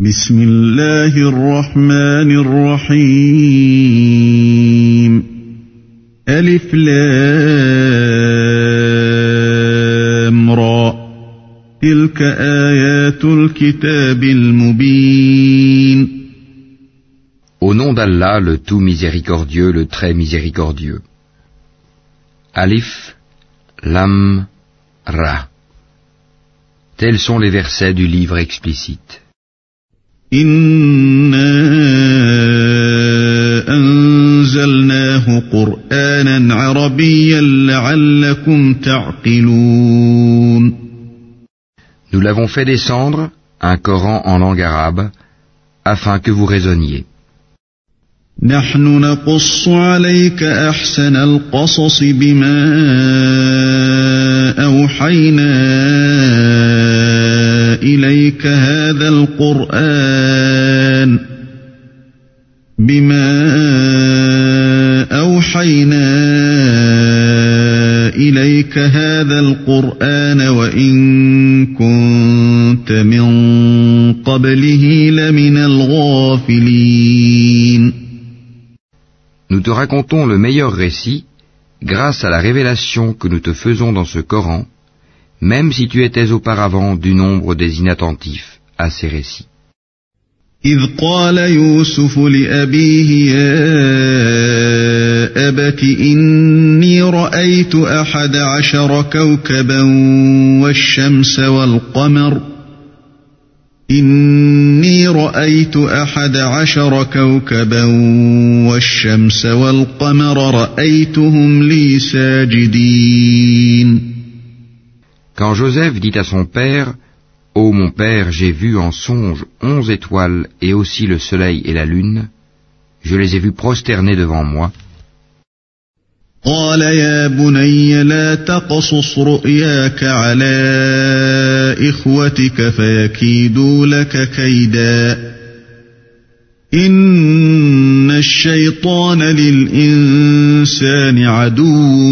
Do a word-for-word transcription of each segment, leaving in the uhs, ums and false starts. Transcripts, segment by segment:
بسم الله الرحمن الرحيم ألف لام را تلك آيات الكتاب المبين. Au nom d'Allah, le tout miséricordieux, le très miséricordieux. Alif, Lam, Ra. Tels sont les versets du livre explicite. إنا أنزلناه قرآنا عربيا لعلكم تعقلون. Nous l'avons fait descendre, un Coran en langue arabe, afin que vous raisonniez. نحن نقص عليك أحسن القصص بما أوحينا إليك هذا القرآن بما أوحينا إليك هذا القرآن وإن كنت من قبله لمن الغافلين. Nous te racontons le meilleur récit grâce à la révélation que nous te faisons dans ce Coran, même si tu étais auparavant du nombre des inattentifs à ces récits. إذ قال يوسف لأبيه يا أبت إني رأيت أحد عشر كوكبا والشمس والقمر إني رأيت أحد عشر كوكبا والشمس والقمر رأيتهم لي ساجدين. Quand Joseph dit à son père, « Ô mon père, j'ai vu en songe onze étoiles et aussi le soleil et la lune, je les ai vus prosternés devant moi. » قال يا بني لا تقصص رؤياك على إخوتك فيكيدوا لك كيدا إن الشيطان للإنسان عدو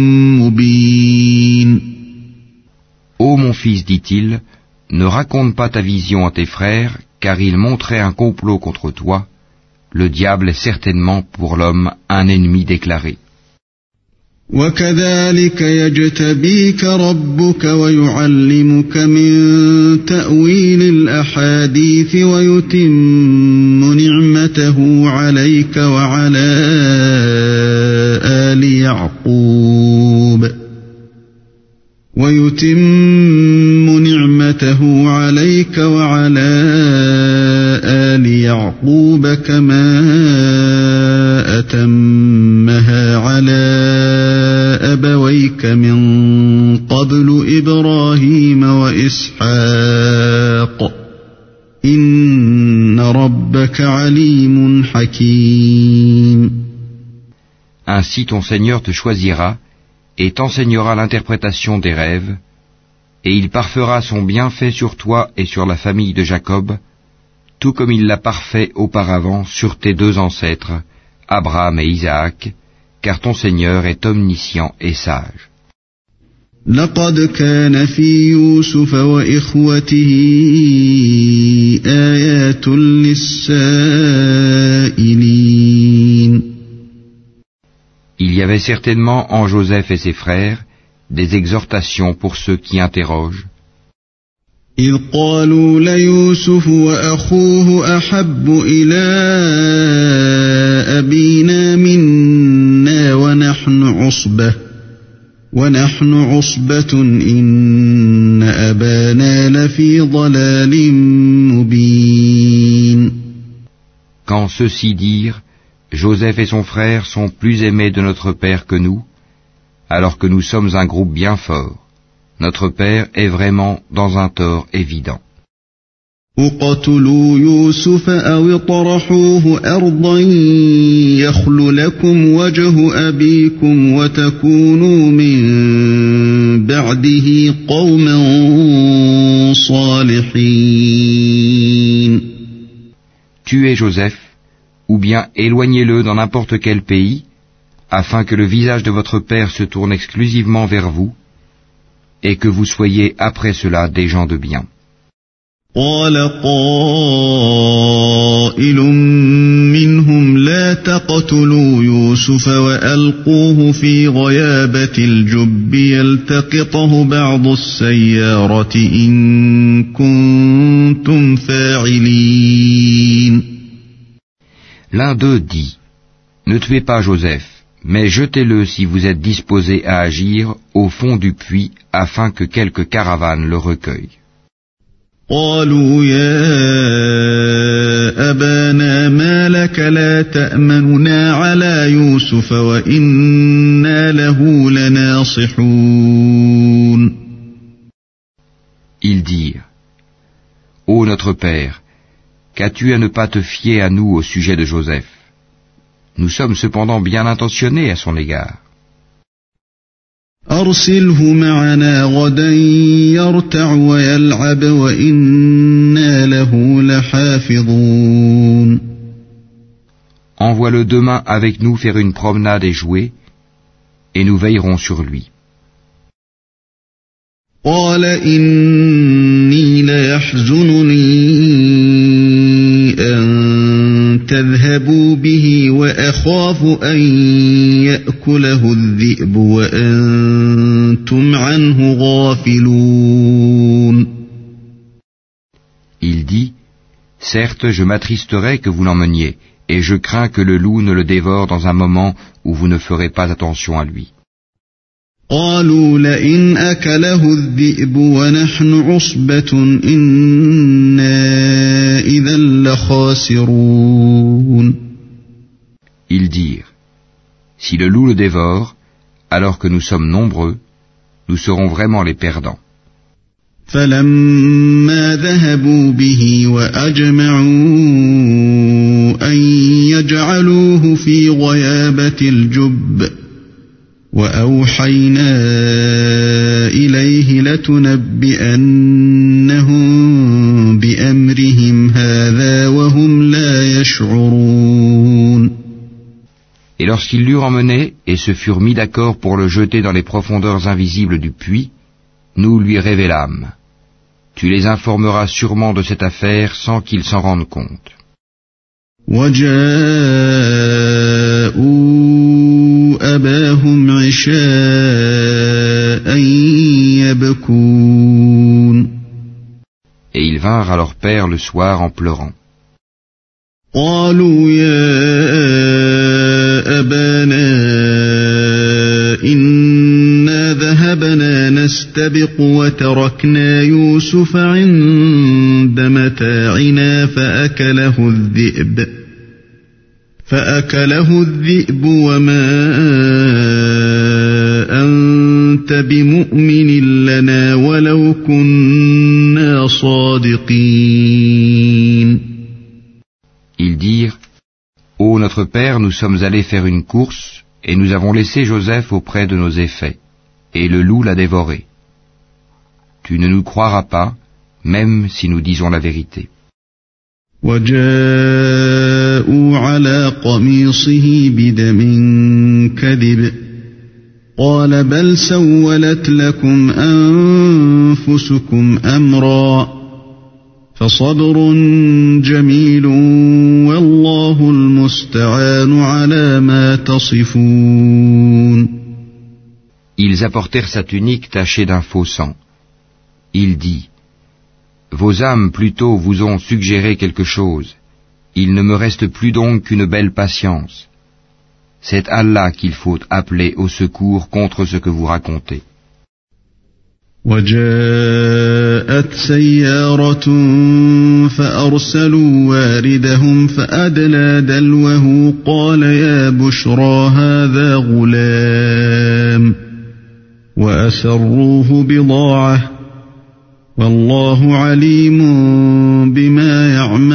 مبين. Ô mon fils, dit-il, ne raconte pas ta vision à tes frères, car ils montraient un complot contre toi. Le diable est certainement pour l'homme un ennemi déclaré. وكذلك يجتبيك ربك ويعلمك من تأويل الأحاديث ويتم نعمته عليك وعلى آل يعقوب ويتم نعمته عليك وعلى آل يعقوب كما أتمها على أبويك من قبل إبراهيم وإسحاق إن ربك عليم حكيم. Ainsi ton Seigneur te choisira et t'enseignera l'interprétation des rêves, et il parfera son bienfait sur toi et sur la famille de Jacob, tout comme il l'a parfait auparavant sur tes deux ancêtres, Abraham et Isaac, car ton Seigneur est omniscient et sage. لقد كان في يوسف وإخوته آيات للسائلين. Il y avait certainement en Joseph et ses frères des exhortations pour ceux qui interrogent. إذ قالوا ليوسف وأخوه أحب إلى أبينا منا ونحن عصبة ونحن عصبة إن أبانا لفي ضلال مبين. Quand ceux-ci dirent, Joseph et son frère sont plus aimés de notre père que nous, alors que nous sommes un groupe bien fort. Notre père est vraiment dans un tort évident. اقتلوا يوسف أو اطرحوه أرضا يخل لكم وجه أبيكم وتكونوا من بعده قوما صالحين. Tuez Joseph, ou bien éloignez-le dans n'importe quel pays, afin que le visage de votre père se tourne exclusivement vers vous, et que vous soyez après cela des gens de bien. قال قائل منهم لا تقتلوا يوسف وألقوه في غيابة الجب يلتقطه بعض السيارة إن كنتم فاعلين. L'un d'eux dit, ne tuez pas Joseph, mais jetez-le si vous êtes disposés à agir au fond du puits afin que quelque caravane le recueille. قالوا يا أبانا ما لك لا تأمننا على يوسف وإنا له لناصحون. Ils dirent, ô notre père, qu'as-tu à ne pas te fier à nous au sujet de Joseph? Nous sommes cependant bien intentionnés à son égard. أرسله معنا غدا يرتع ويلعب وإنا له لحافظون. Envoie-le demain avec nous faire une promenade et jouer, et nous veillerons sur lui. قال إني ليحزنني أن تذهبوا به وأخاف أن يأكله الذئب وأنتم عنه غافلون. Il dit, certes, je m'attristerai que vous l'emmeniez, et je crains que le loup ne le dévore dans un moment où vous ne ferez pas attention à lui. قالوا لئن أكله الذئب ونحن عصبة إنا إذا لخاسرون. Ils dirent, si le loup le dévore, alors que nous sommes nombreux, nous serons vraiment les perdants. فلما ذهبوا به وأجمعوا أن يجعلوه في غيابة الجب وأوحينا إليه لتنبئنهم بأمرهم هذا وهم لا يشعرون. Et lorsqu'ils l'eurent emmené et se furent mis d'accord pour le jeter dans les profondeurs invisibles du puits, nous lui révélâmes. Tu les informeras sûrement de cette affaire sans qu'ils s'en rendent compte. وجاءوا أباهم عشاء يبكون. Et ils vinrent à leur père le soir en pleurant. قالوا يا أبانا إنا ذهبنا نستبق وتركنا يوسف عند متاعنا فأكله الذئب فأكله الذئب وما أنت بمؤمن لنا ولو كنا صادقين. Ils dirent, ô notre père, nous sommes allés faire une course, et nous avons laissé Joseph auprès de nos effets, et le loup l'a dévoré. Tu ne nous croiras pas, même si nous disons la vérité. وجاءوا على قميصه بدم كذب قال بل سولت لكم أنفسكم أمرا فصبر جميل والله المستعان على ما تصفون. Ils apportèrent sa tunique tachée d'un faux sang. Il dit, vos âmes plutôt vous ont suggéré quelque chose. Il ne me reste plus donc qu'une belle patience. C'est Allah qu'il faut appeler au secours contre ce que vous racontez. وجاءت سيارة فأرسلوا واردهم فأدلى دلوه قال يا بشرى هذا غلام وأسروه بضاعة والله عليم بما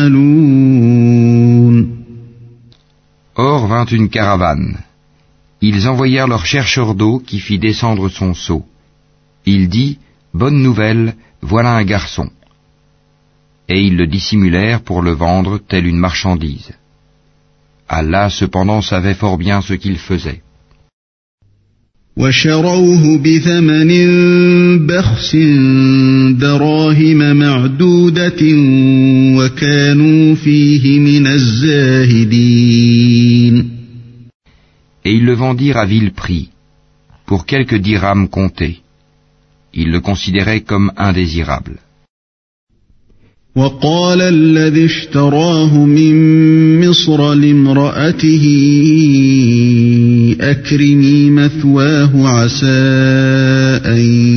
يعملون. Or vint une caravane. Ils envoyèrent leur chercheur d'eau qui fit descendre son seau. Il dit, bonne nouvelle, voilà un garçon. Et ils le dissimulèrent pour le vendre telle une marchandise. Allah cependant savait fort bien ce qu'il faisait. وشروه بثمن بخس دراهم معدودة وكانوا فيه من الزاهدين. Et ils le vendirent à vil prix, pour quelques dirhams comptés. Ils le considéraient comme indésirable. وقال الذي اشتراه من مصر لامرأته أكرمي مثواه عسى أن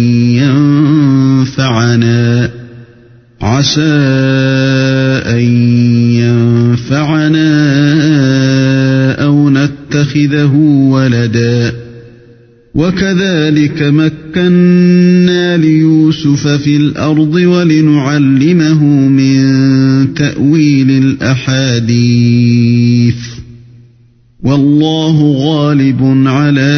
ينفعنا عسى أن ينفعنا أو نتخذه ولدا وكذلك مكنا ليوسف في الأرض ولنعلمه من تأويل الأحاديث والله غالب على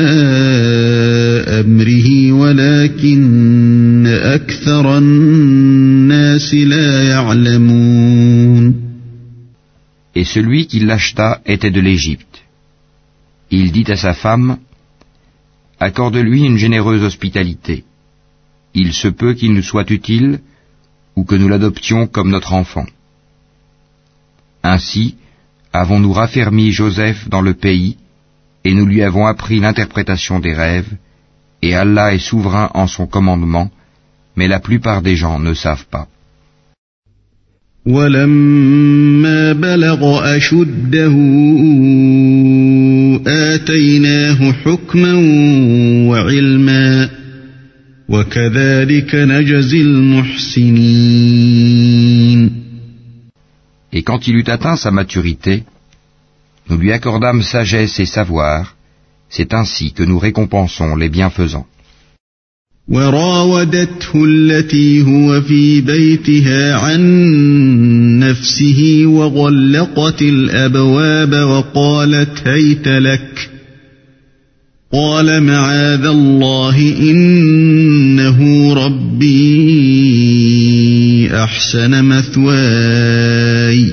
أمره ولكن أكثر الناس لا يعلمون. Et celui qui l'acheta était de l'Égypte. Il dit à sa femme: accorde-lui une généreuse hospitalité. Il se peut qu'il nous soit utile ou que nous l'adoptions comme notre enfant. Ainsi, avons-nous raffermi Joseph dans le pays et nous lui avons appris l'interprétation des rêves, et Allah est souverain en son commandement, mais la plupart des gens ne savent pas. وَلَمَّا بَلَغَ أَشُدَّهُ آتَيْنَاهُ حُكْمًا وَعِلْمًا وَكَذَلِكَ نَجْزِي الْمُحْسِنِينَ. Et quand il eut atteint sa maturité, nous lui accordâmes sagesse et savoir, c'est ainsi que nous récompensons les bienfaisants. وراودته التي هو في بيتها عن نفسه وغلقت الأبواب وقالت هيت لك قال معاذ الله إنه ربي أحسن مثواي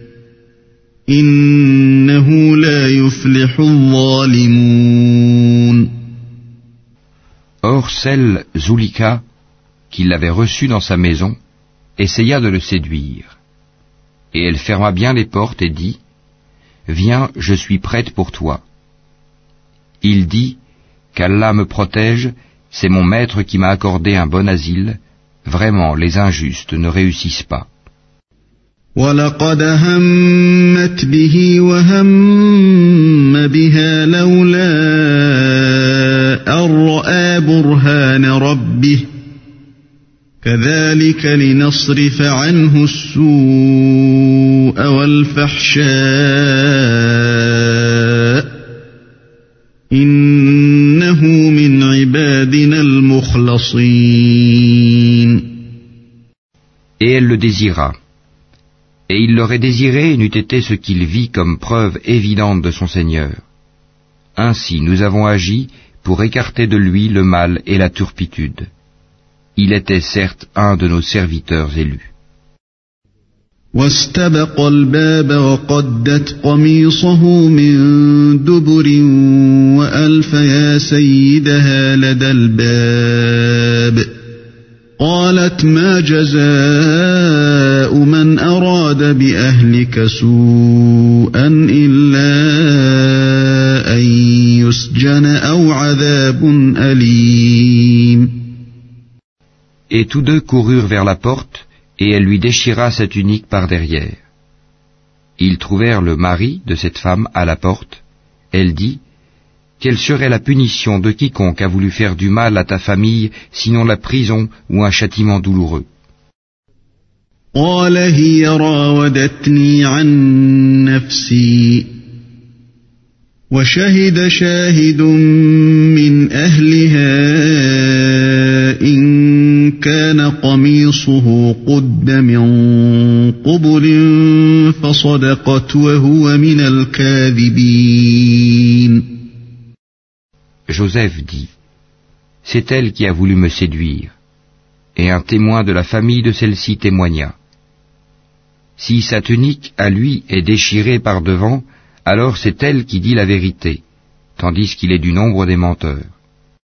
إنه لا يفلح الظالمون. Or celle, Zulika, qui l'avait reçu dans sa maison, essaya de le séduire. Et elle ferma bien les portes et dit: viens, je suis prête pour toi. Il dit: qu'Allah me protège, c'est mon maître qui m'a accordé un bon asile, vraiment les injustes ne réussissent pas. وَلَقَدْ هَمَّتْ بِهِ وَهَمَّ بِهَا لَوْلَا أَن رَّأَىٰ بُرْهَانَ رَبِّهِ كَذَلِكَ لِنَصْرِفَ عَنْهُ السُّوءَ وَالْفَحْشَاءَ إِنَّهُ مِنْ عِبَادِنَا الْمُخْلَصِينَ. Et elle le désira. Et il l'aurait désiré n'eût été ce qu'il vit comme preuve évidente de son Seigneur. Ainsi nous avons agi pour écarter de lui le mal et la turpitude. Il était certes un de nos serviteurs élus. واستبق الباب وقدت قميصه من دبر وألف يا سيدها لدى الباب قالت ما جزاء من أراد بأهلك سوءا إلا أن يسجن أو عذاب أليم. Et tous deux coururent vers la porte, et elle lui déchira sa tunique par derrière. Ils trouvèrent le mari de cette femme à la porte. Elle dit: quelle serait la punition de quiconque a voulu faire du mal à ta famille, sinon la prison ou un châtiment douloureux? قال هي راودتني عن نفسي وشهد شاهد من أهلها إن كان قميصه قد من قبل فصدقت وهو من الكاذبين. Joseph dit: c'est elle qui a voulu me séduire, et un témoin de la famille de celle-ci témoigna. Si sa tunique à lui est déchirée par devant, alors c'est elle qui dit la vérité, tandis qu'il est du nombre des menteurs.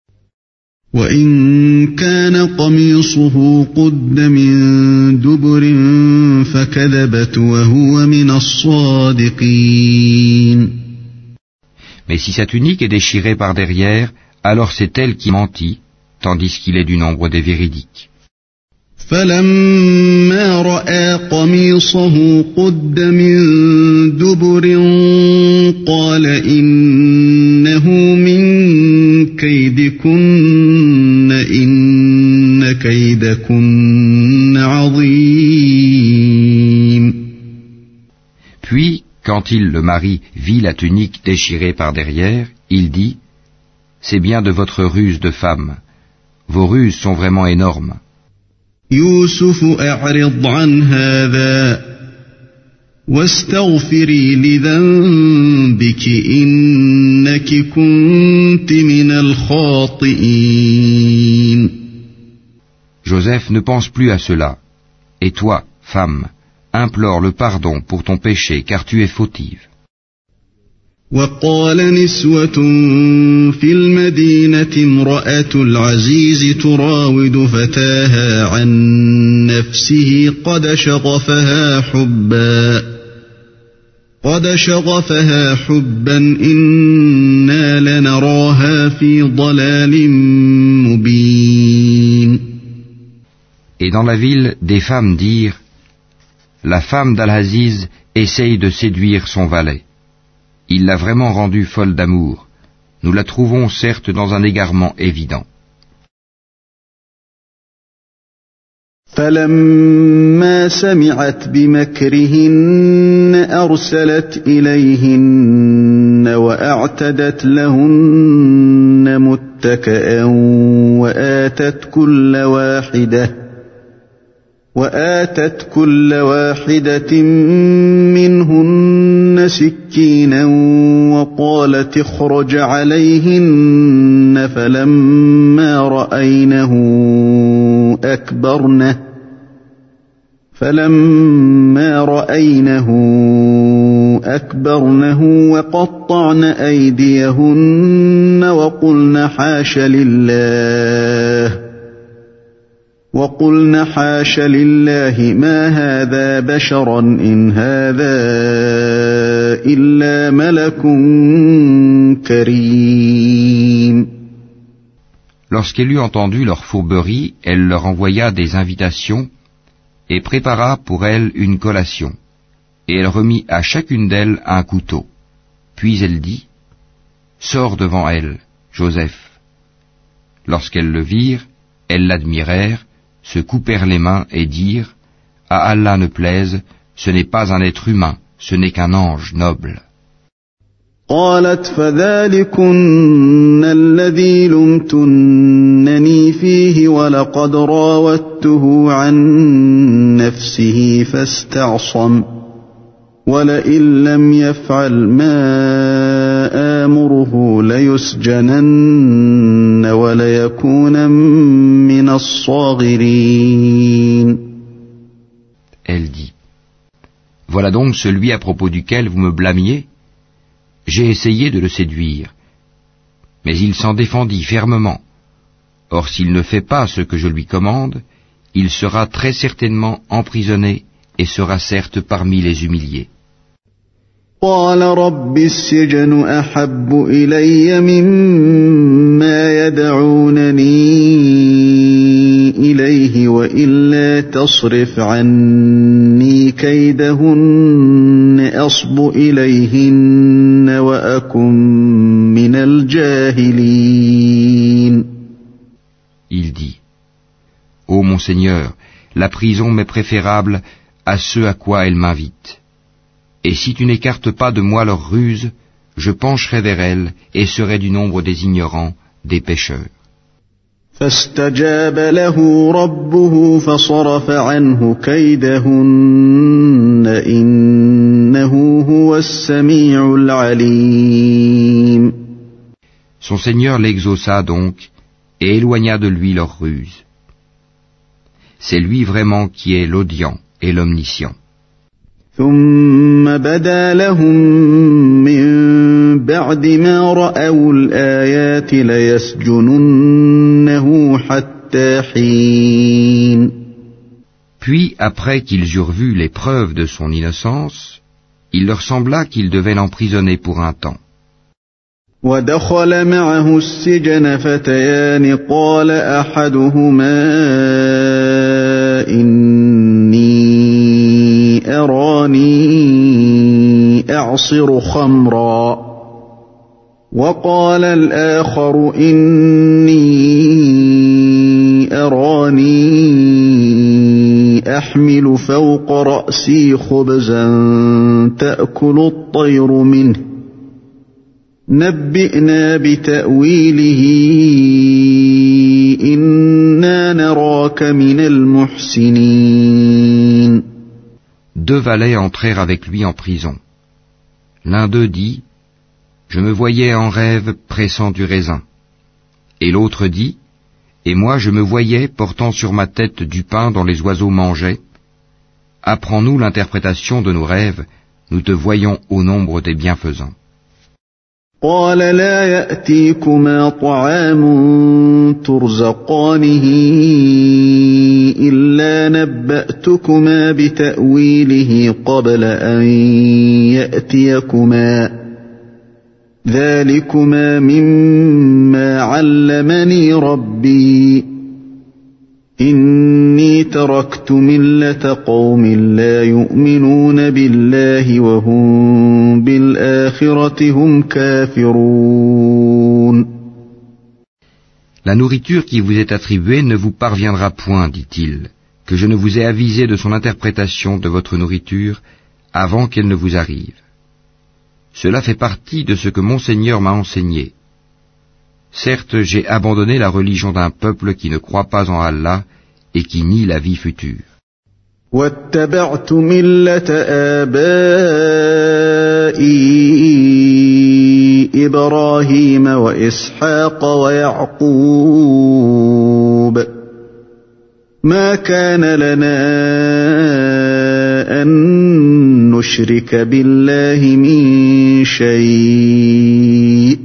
وإن كان قميصه قد من دبر فكذبت وهو من الصادقين. Mais si sa tunique est déchirée par derrière, alors c'est elle qui mentit, tandis qu'il est du nombre des véridiques. فلما رأى قميصه قد من دبر قال إنه من كيدكن إن كيدكن عظيم. Puis, quand il, le mari, vit la tunique déchirée par derrière, il dit: C'est bien de votre ruse de femme. Vos ruses sont vraiment énormes. يوسف أعرض عن هذا واستغفري لذنبك إنك كنت من الخاطئين. Joseph ne pense plus à cela. Et toi, femme, implore le pardon pour ton péché, car tu es fautive. وقال نسوة في المدينة امرأة العزيز تراود فتاها عن نفسه قد شغفها حبا قد شغفها حبا إنا لنراها في ضلال مبين. Et dans la ville, des femmes dirent: La femme d'Al-Aziz essaye de séduire son valet. Il l'a vraiment rendue folle d'amour. Nous la trouvons certes dans un égarement évident. فلما سمعت بمكرهن أرسلت إليهن وأعتدت لهن متكئا وآتت كل واحدة وآتت كل واحدة منهن سكينا وقالت اخرج عليهن فلما رأينه أكبرنه فلما رأينه أكبرنه وقطعن أيديهن وقلن حاش لله وقلن حاش لله ما هذا بشرا إن هذا إلا ملك كريم. Lorsqu'elle eut entendu leur fourberie, elle leur envoya des invitations et prépara pour elles une collation. Et elle remit à chacune d'elles un couteau. Puis elle dit: Sors devant elle, Joseph. Lorsqu'elles le virent, elles l'admirèrent, se coupèrent les mains et dirent: À Allah ne plaise, ce n'est pas un être humain, ce n'est qu'un ange noble. قالت فذلكن الذي لمتنني فيه ولقد راودته عن نفسه فاستعصم ولئن لم يفعل ما آمره ليسجنن وليكون من الصاغرين. Elle dit: Voilà donc celui à propos duquel vous me blâmiez. J'ai essayé de le séduire, mais il s'en défendit fermement. Or s'il ne fait pas ce que je lui commande, il sera très certainement emprisonné et sera certes parmi les humiliés. قال رب السجن أحب إلي مما يدعونني إليه وإلا تصرف عني كيدهن أصب إليهن وأكن من الجاهلين. Il dit: Ô mon Seigneur, la prison m'est préférable à ce à quoi elle m'invite. Et si tu n'écartes pas de moi leurs ruses, je pencherai vers elles et serai du nombre des ignorants, des pécheurs. فاستجاب له ربه فصرف عنه كيدهن إنه هو السميع العليم. Son Seigneur l'exauça donc et éloigna de lui leurs ruses. C'est lui vraiment qui est l'audient et l'omniscient. ثم بدا لهم من بعد ما رأوا الآيات ليسجننه حتى حين. Puis, après qu'ils eurent vu les preuves de son innocence, il leur sembla qu'ils devaient l'emprisonner pour un temps. ودخل معه السجن فتيان قال أحدهما إني أراني أعصر خمرا وقال الآخر إني أراني أحمل فوق رأسي خبزا تأكل الطير منه نبئنا بتأويله إنا نراك من المحسنين. Deux valets entrèrent avec lui en prison. L'un d'eux dit, je me voyais en rêve pressant du raisin. Et l'autre dit, et moi je me voyais portant sur ma tête du pain dont les oiseaux mangeaient. Apprends-nous l'interprétation de nos rêves, nous te voyons au nombre des bienfaisants. قال لا يأتيكما طعام ترزقانه إلا نبأتكما بتأويله قبل أن يأتيكما ذلكما مما علمني ربي إني تركت ملة قوم لا يؤمنون بالله وهم بالآخرة هم كافرون. La nourriture qui vous est attribuée ne vous parviendra point, dit-il, que je ne vous ai avisé de son interprétation de votre nourriture avant qu'elle ne vous arrive. Cela fait partie de ce que mon Seigneur m'a enseigné. Certes, j'ai abandonné la religion d'un peuple qui ne croit pas en Allah et qui nie la vie future. واتبعت ملة آبائي إبراهيم وإسحاق ويعقوب ما كان لنا أن نشرك بالله من شيء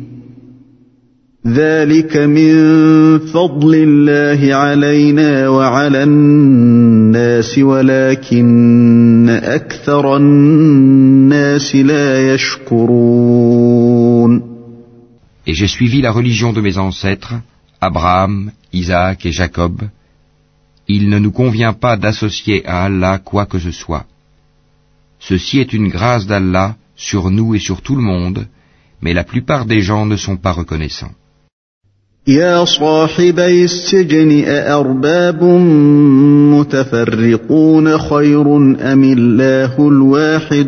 ذلك من فضل الله علينا وعلى الناس ولكن أكثر الناس لا يشكرون. Et j'ai suivi la religion de mes ancêtres, Abraham, Isaac et Jacob. Il ne nous convient pas d'associer à Allah quoi que ce soit. Ceci est une grâce d'Allah sur nous et sur tout le monde, mais la plupart des gens ne sont pas reconnaissants. يا صاحبي السجن أأرباب متفرقون خير أم الله الواحد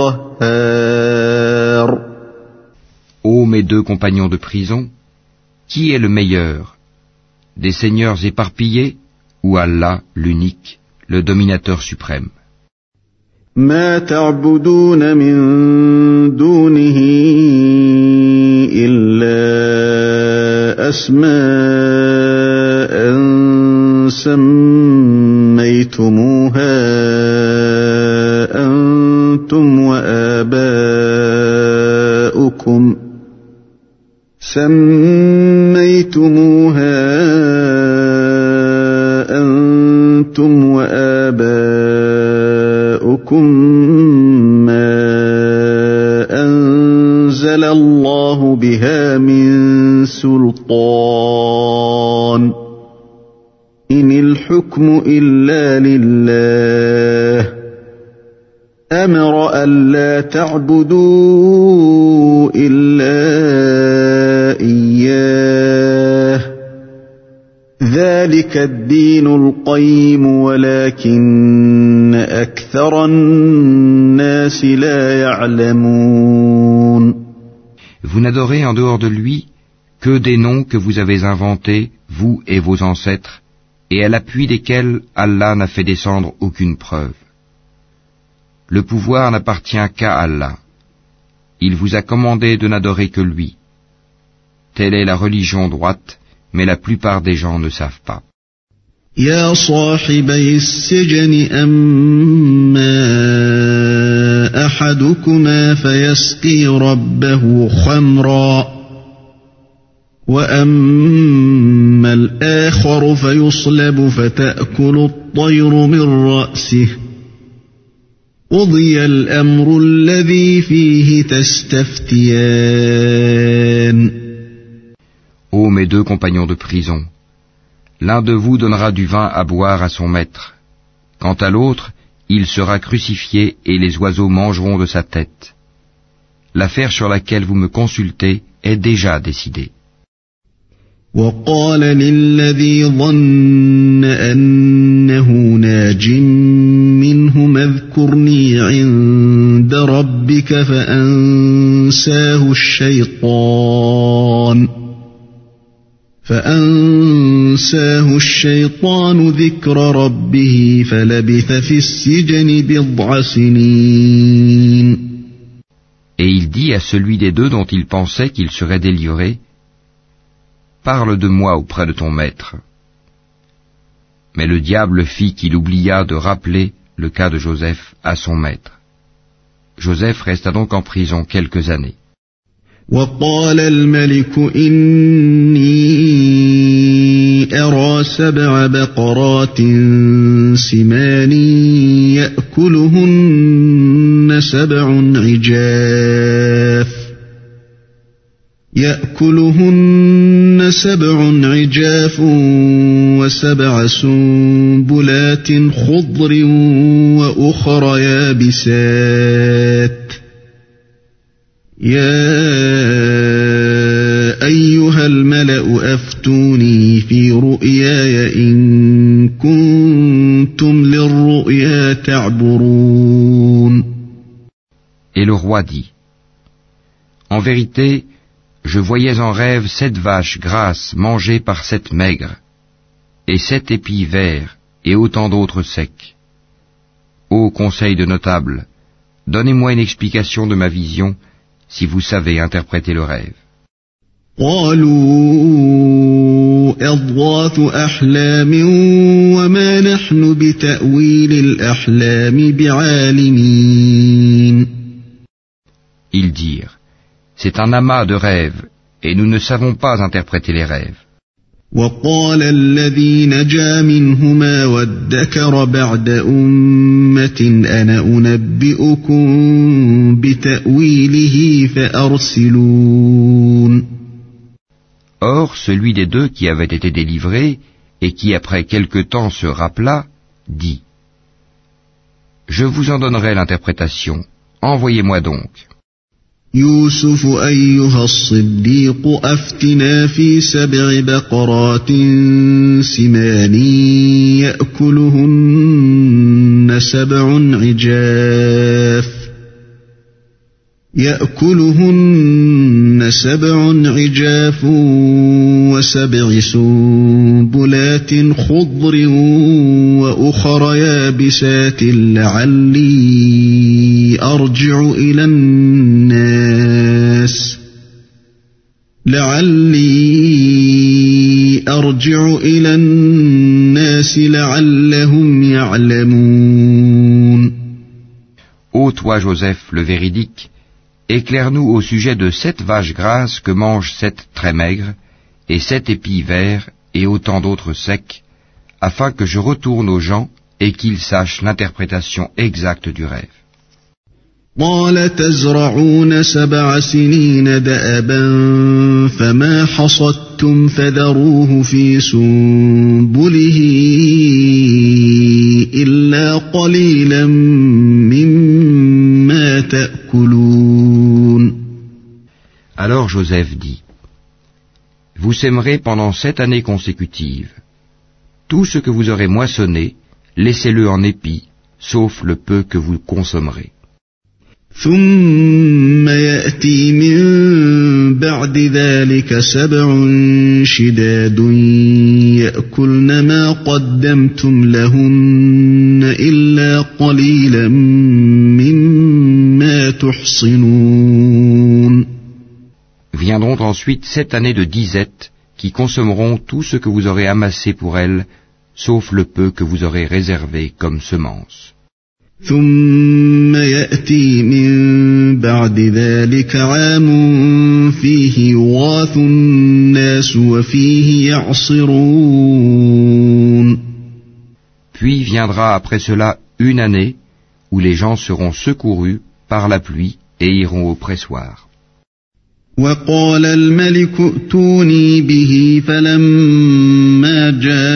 القهار. Ô mes deux compagnons de prison, qui est le meilleur, des seigneurs éparpillés ou Allah l'unique, le dominateur suprême? ما تعبدون من دونه إلا أسماء سميتموها أنتم وآباؤكم سميتموها أنتم وآباؤكم ما أنزل الله بها من سلطان إن الحكم إلا لله أمر ألا تعبدوا إلا إياه ذلك الدين القيم ولكن أكثر الناس لا يعلمون. Vous n'adorez en dehors de lui que des noms que vous avez inventés, vous et vos ancêtres, et à l'appui desquels Allah n'a fait descendre aucune preuve. Le pouvoir n'appartient qu'à Allah. Il vous a commandé de n'adorer que lui. Telle est la religion droite, mais la plupart des gens ne savent pas. يا صاحبي السجن أما أحدكما فيسقي ربه خمرا وأما الآخر فيصلب فتأكل الطير من رأسه قضي الأمر الذي فيه تستفتيان. Ô mes deux compagnons de prison, l'un de vous donnera du vin à boire à son maître. Quant à l'autre, il sera crucifié et les oiseaux mangeront de sa tête. L'affaire sur laquelle vous me consultez est déjà décidée. وقال للذي ظن أنه ناج منهما اذكرني عند ربك فأنساه الشيطان فأنساه الشيطان ذكر ربه فلبث في السجن بضع سنين. Et il dit à celui des deux dont il pensait qu'il serait délivré, parle de moi auprès de ton maître. Mais le diable fit qu'il oublia de rappeler le cas de Joseph à son maître. Joseph resta donc en prison quelques années. وقال الملك إني أرى سبع بقرات سمان يأكلهن سبع عجاف يأكلهن سبع عجاف وسبع سنبلات خضر وأخر يابسات يا أيها الملأ أفتوني في رؤياي إن كنتم للرؤيا تعبرون. Et le roi dit, en vérité, je voyais en rêve sept vaches grasses mangées par sept maigres, et sept épis verts, et autant d'autres secs. Ô conseil de notables, donnez-moi une explication de ma vision, si vous savez interpréter le rêve. قالوا أضغاث أحلام وما نحن بتأويل الأحلام بعالمين. Ils dirent, c'est un amas de rêves, et nous ne savons pas interpréter les rêves. وقال الذي نجا منهما وادكر بعد أمة أنا أنبئكم بتأويله فأرسلون. Or, celui des deux qui avait été délivré, et qui après quelque temps se rappela, dit, je vous en donnerai l'interprétation, envoyez-moi donc. يوسف أيها الصديق أفتنا في سبع بقرات سمان يأكلهن سبع عجاف يأكلهن سبع عجاف وسبع سنبلات خضر وأخر يابسات لعلي أرجع إلى الناس لعلي أرجع إلى الناس لعلهم يعلمون. Ô toi, Joseph, le véridique, éclaire-nous au sujet de sept vaches grasses que mangent sept très maigres, et sept épis verts, et autant d'autres secs, afin que je retourne aux gens et qu'ils sachent l'interprétation exacte du rêve. قال تزرعون سبع سنين دأبا فما حصدتم فذروه في سنبله إلا قليلا مما تأكلون. Alors Joseph dit, vous sèmerez pendant sept années consécutives. Tout ce que vous aurez moissonné, laissez-le en épis, sauf le peu que vous consommerez. ثم يأتي من بعد ذلك سبع شداد يأكلن ما قدمتم لهن إلا قليلا مما تحصنون. Viendront ensuite sept années de disette qui consommeront tout ce que vous aurez amassé pour elles, sauf le peu que vous aurez réservé comme semence. ثم يأتي من بعد ذلك عام فيه يغاث الناس وفيه يعصرون. Puis viendra après cela une année où les gens seront secourus par la pluie et iront au pressoir. وقال الملك ائتوني به فلما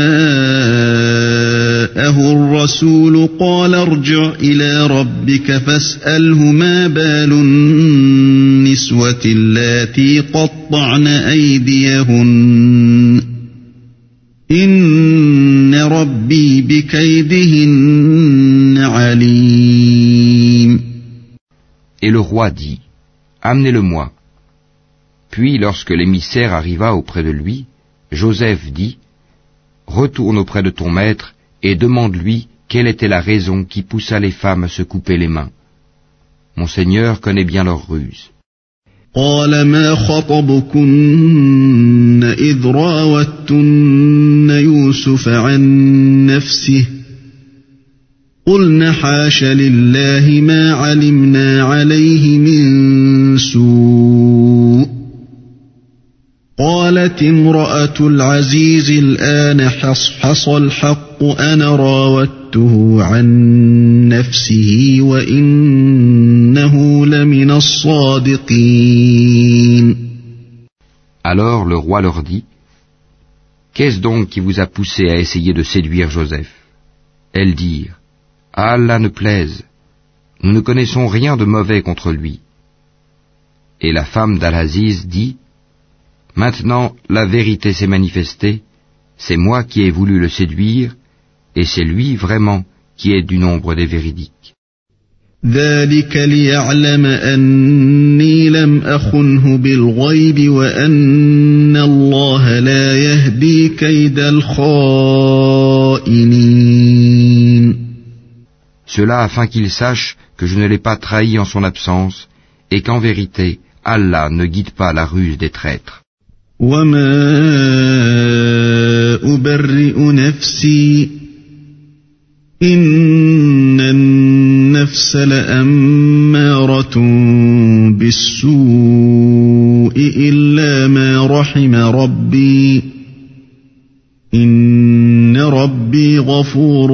جاءه الرسول قال ارجع إلى ربك فاسأله ما بال النسوة اللاتي قطعن أيديهن إن ربي بكيدهن عليم. Et le roi dit, amenez-le-moi. Puis, lorsque l'émissaire arriva auprès de lui, Joseph dit, retourne auprès de ton maître et demande-lui quelle était la raison qui poussa les femmes à se couper les mains. Mon Seigneur connaît bien leurs ruses. قال ما خطبكن إذ راوتن يوسف عن نفسه قلن حاش لله ما علمنا عليه من سوء قالت امرأة العزيز الآن حصحص الحق أنا راودته عن نفسه وإنه لمن الصادقين. Alors le roi leur dit, qu'est-ce donc qui vous a poussé à essayer de séduire Joseph? Elles dirent, à Allah ne plaise, nous ne connaissons rien de mauvais contre lui. Et la femme d'Al-Aziz dit, maintenant la vérité s'est manifestée, c'est moi qui ai voulu le séduire, et c'est lui vraiment qui est du nombre des véridiques. ذلك ليعلم أني لم أخنه بالغيب وأن الله لا يهدي كيد الخائنين. Cela afin qu'il sache que je ne l'ai pas trahi en son absence, et qu'en vérité, Allah ne guide pas la ruse des traîtres. وما أبرئ نفسي إن النفس لأمارة بالسوء إلا ما رحم ربي إن ربي غفور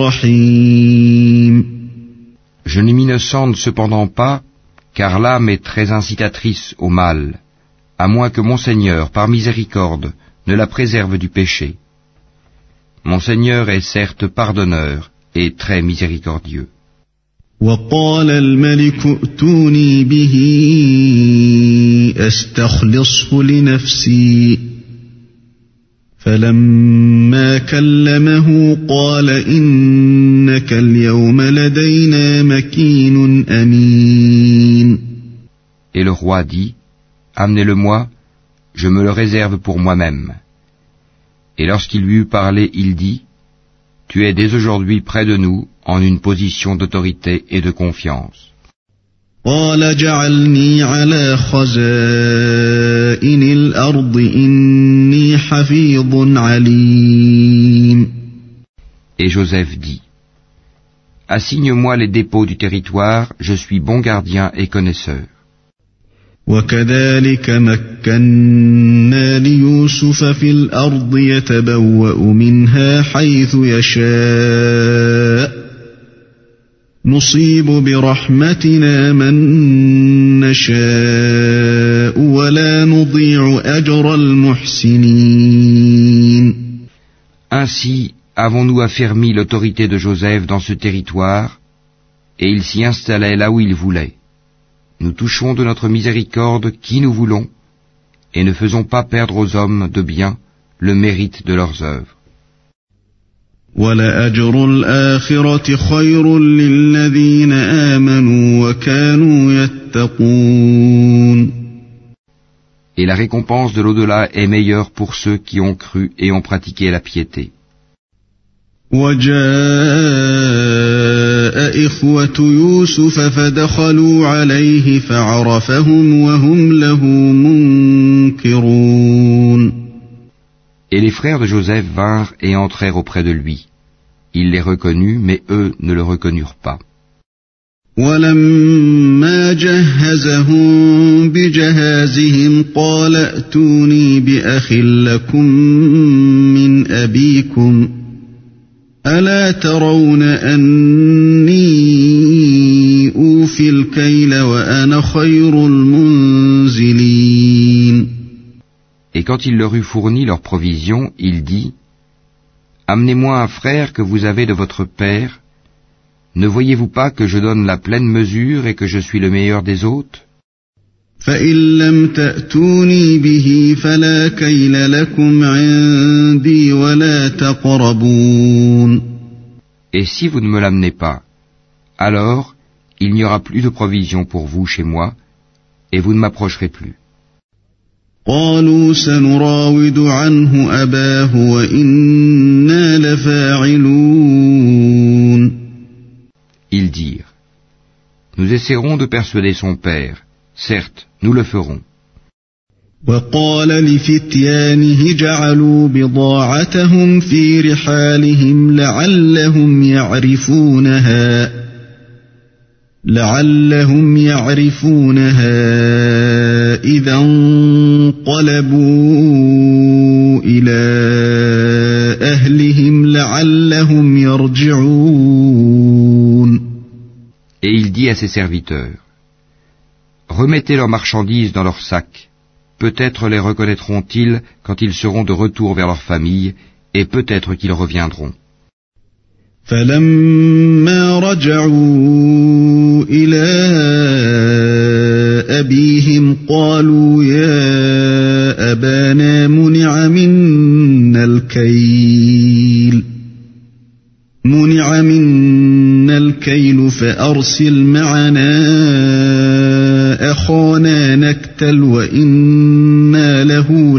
رحيم. Je ne m'innocente cependant pas, car l'âme est très incitatrice au mal, à moins que mon Seigneur, par miséricorde, ne la préserve du péché. Mon Seigneur est certes pardonneur et très miséricordieux. وقال الملك ائتوني به أستخلصه لنفسي فلما كلمه قال إنك اليوم لدينا مكين أمين. Et le roi dit, amenez-le-moi, je me le réserve pour moi-même. Et lorsqu'il lui eut parlé, il dit, tu es dès aujourd'hui près de nous en une position d'autorité et de confiance. قال جعلني على خزائن الأرض إني حفيظ عليم. Et Joseph dit, assigne-moi les dépôts du territoire, je suis bon gardien et connaisseur. وكذلك مكنا ليوسف في الأرض يتبوأ منها حيث يشاء نصيب برحمتنا من نشاء ولا نضيع أجر المحسنين. Ainsi avons-nous affermi l'autorité de Joseph dans ce territoire, et il s'y installait là où il voulait. Nous touchons de notre miséricorde qui nous voulons, et ne faisons pas perdre aux hommes de bien le mérite de leurs œuvres. وَلَأَجْرُ الْآخِرَةِ خَيْرٌ لِّلَّذِينَ آمَنُوا وَكَانُوا يَتَّقُونَ. Et la récompense de l'au-delà est meilleure pour ceux qui ont cru et ont pratiqué la piété. وَجَاءَ إِخْوَةُ يُوسُفَ فَدَخَلُوا عَلَيْهِ فَعَرَفَهُمْ وَهُمْ لَهُ مُنكِرُونَ. Et les frères de Joseph vinrent et entrèrent auprès de lui. Il les reconnut, mais eux ne le reconnurent pas. ولما جهزهم بجهازهم قال ائتوني بأخ لكم من أبيكم ألا ترون أني أوفي الكيل وأنا خير المنزلين. Et quand il leur eut fourni leurs provisions, il dit : Amenez-moi un frère que vous avez de votre père. Ne voyez-vous pas que je donne la pleine mesure et que je suis le meilleur des hôtes ? فَإِن لَّمْ تَأْتُونِي بِهِ فَلَا كَيْلَ لَكُمْ عِندِي وَلَا تَقْرَبُونِ. Et si vous ne me l'amenez pas, alors il n'y aura plus de provision pour vous chez moi, et vous ne m'approcherez plus. قالوا سنراود عنه أباه وإنا لفاعلون. Ils dirent : Nous essaierons de persuader son père. Certes, nous le ferons. وقال لفتيانه جعلوا بضاعتهم في رحالهم لعلهم يعرفونها لعلهم يعرفونها إذا انقلبوا إلى أهلهم لعلهم يرجعون. Et il dit à ses serviteurs : Remettez leurs marchandises dans leurs sacs. Peut-être les reconnaîtront-ils quand ils seront de retour vers leur famille, et peut-être qu'ils reviendront. فلما رجعوا إلى أبيهم قالوا يا أبانا منع منا الكيل منع منا الكيل فأرسل معنا أخانا نكتل وإنا له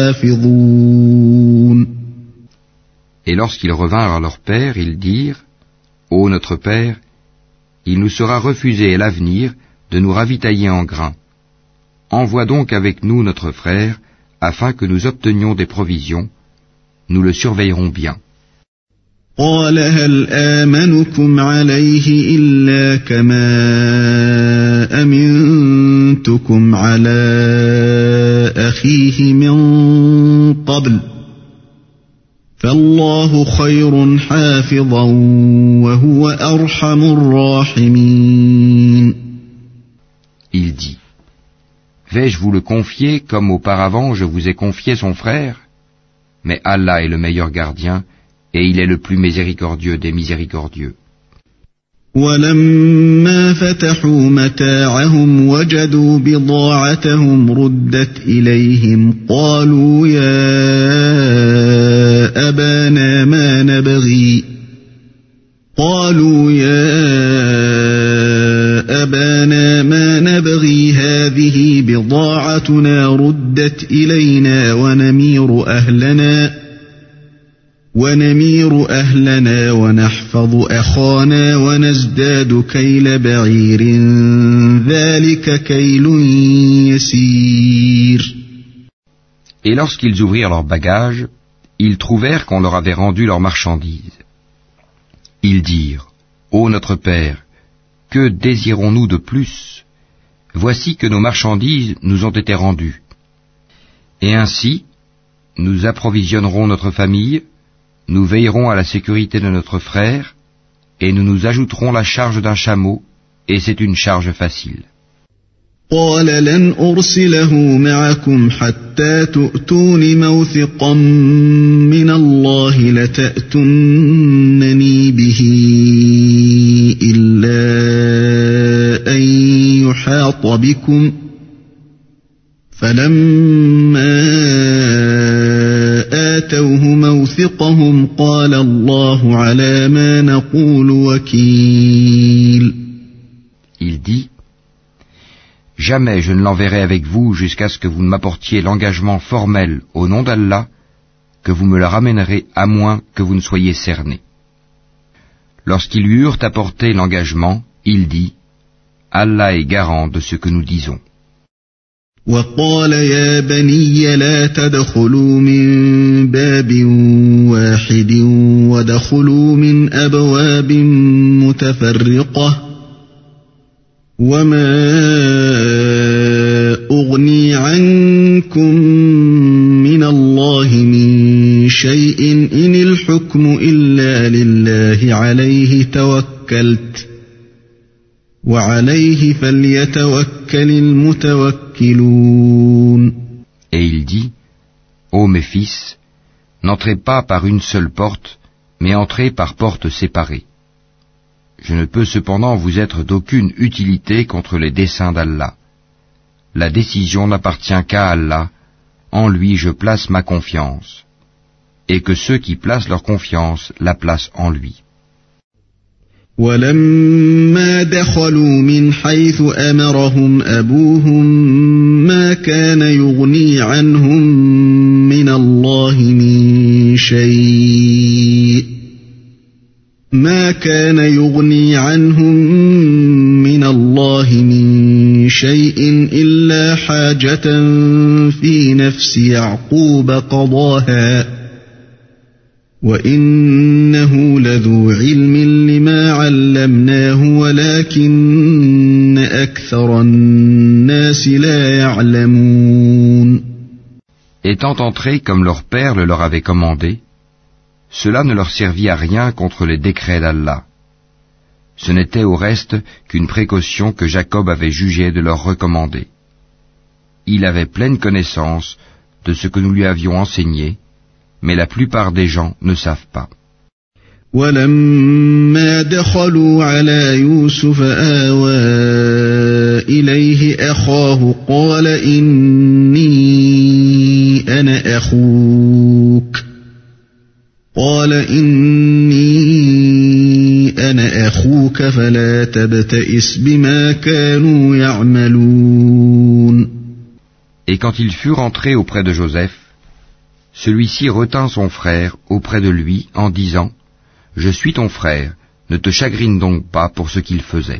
لحافظون. Et lorsqu'ils revinrent à leur père, ils dirent : Ô notre père, il nous sera refusé à l'avenir de nous ravitailler en grains. Envoie donc avec nous notre frère, afin que nous obtenions des provisions. Nous le surveillerons bien. قال هل آمنكم عليه إلا كما أمنتكم على أخيه من قبل فالله خير حافظا وهو أرحم الراحمين. Il dit : Vais-je vous le confier comme auparavant je vous ai confié son frère ? Mais Allah est le meilleur gardien, et il est le plus miséricordieux des miséricordieux. ولما فتحوا متاعهم وجدوا بضاعتهم ردت إليهم قالوا يا أبانا ما نبغي قالوا يا أبانا ما نبغي هذه بضاعتنا ردت إلينا ونمير أهلنا ونمير أهلنا ونحفظ أخانا ونزداد كيل بعير ذلك كيل يسير. Et lorsqu'ils ouvrirent leurs bagages, ils trouvèrent qu'on leur avait rendu leurs marchandises. Ils dirent : Ô notre Père, que désirons-nous de plus ? Voici que nos marchandises nous ont été rendues. Et ainsi, nous approvisionnerons notre famille, nous veillerons à la sécurité de notre frère, et nous nous ajouterons la charge d'un chameau, et c'est une charge facile. قال لن أرسله معكم حتى تؤتون موثقا من الله لتأتونني به إلا أن يحاط بكم فلما آتوه موثقهم قال الله على ما نقول وكيل. Il dit : Jamais je ne l'enverrai avec vous jusqu'à ce que vous ne m'apportiez l'engagement formel au nom d'Allah, que vous me le ramènerez à moins que vous ne soyez cerné. Lorsqu'ils lui eurent apporté l'engagement, il dit : Allah est garant de ce que nous disons. وقال يا بني لا تدخلوا من باب واحد وادخلوا من أبواب متفرقة وما أغني عنكم من الله من شيء إن الحكم إلا لله عليه توكلت وعليه فليتوكل المتوكلون. Et il dit, ô mes fils, n'entrez pas par une seule porte, mais entrez par portes séparées. Je ne peux cependant vous être d'aucune utilité contre les desseins d'Allah. La décision n'appartient qu'à Allah, en lui je place ma confiance, et que ceux qui placent leur confiance la placent en lui. وَلَمَّا دَخَلُوا مِنْ حَيْثُ أَمَرَهُمْ أَبُوهُمْ مَا كَانَ يُغْنِي عَنْهُمْ مِنَ اللَّهِ مِنْ شَيْءٍ ما كان يغني عنهم من الله من شيء إلا حاجة في نفس يعقوب قضاها وإنه لذو علم لما علمناه ولكن أكثر الناس لا يعلمون. Étant entrés comme leur père le leur avait commandé, cela ne leur servit à rien contre les décrets d'Allah. Ce n'était au reste qu'une précaution que Jacob avait jugé de leur recommander. Il avait pleine connaissance de ce que nous lui avions enseigné, mais la plupart des gens ne savent pas. وَلَمَّا دَخَلُوا عَلَى يُوسُفَ آوَى إِلَيْهِ أَخَاهُ قَالَ إِنِّي أَنَا أَخُوكَ قال إني أنا أخوك فلا تبتئس بما كانوا يعملون. Et quand ils furent entrés auprès de Joseph, celui-ci retint son frère auprès de lui en disant, Je suis ton frère, ne te chagrine donc pas pour ce qu'il faisait.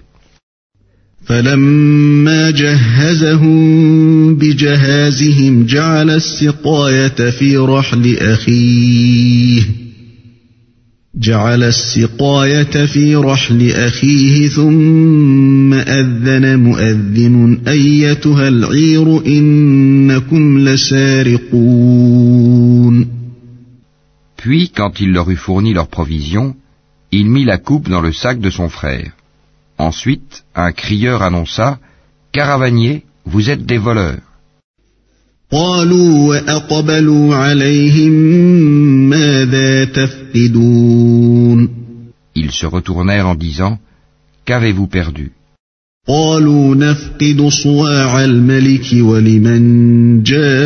فلما جهزهم بجهازهم جعل السقاية في رحل أخيه جعل السقاية في رحل أخيه ثم أذن مؤذن أيتها العير إنكم لسارقون. Puis, quand il leur eut fourni leurs provisions, il mit la coupe dans le sac de son frère. Ensuite, un crieur annonça, Caravaniers, vous êtes des voleurs. قالوا وأقبلوا عليهم ماذا تفقدون. Ils se retournèrent en disant, Qu'avez-vous perdu? قالوا نفقد صواع الملك ولمن